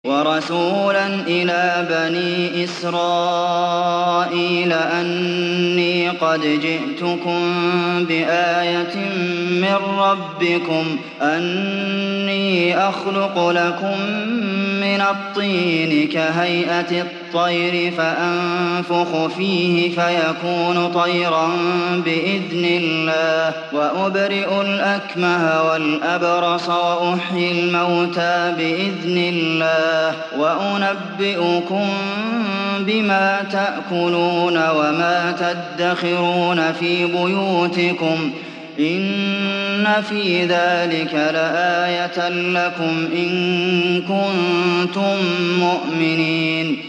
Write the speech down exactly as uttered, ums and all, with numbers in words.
وَرَسُولًا إِلَىٰ بَنِي إِسْرَائِيلَ أَنِّي قَدْ جِئْتُكُم بِآيَةٍ مِّن رَّبِّكُمْ أَنِّي أَخْلُقُ لَكُم مِّنَ الطِّينِ كَهَيْئَةِ الطَّيْرِ فَأَنفُخُ فِيهِ فَيَكُونُ طَيْرًا بِإِذْنِ اللَّهِ ۖ وَأُبْرِئُ الْأَكْمَهَ وَالْأَبْرَصَ وَأُحْيِي الْمَوْتَىٰ بِإِذْنِ اللَّهِ ۖ وَأُنَبِّئُكُم بِمَا تَأْكُلُونَ وَمَا تَدَّخِرُونَ فِي بُيُوتِكُمْ ۚ إِنَّ فِي ذَٰلِكَ لَآيَةً لَّكُمْ إِن كُنتُم مُّؤْمِنِينَ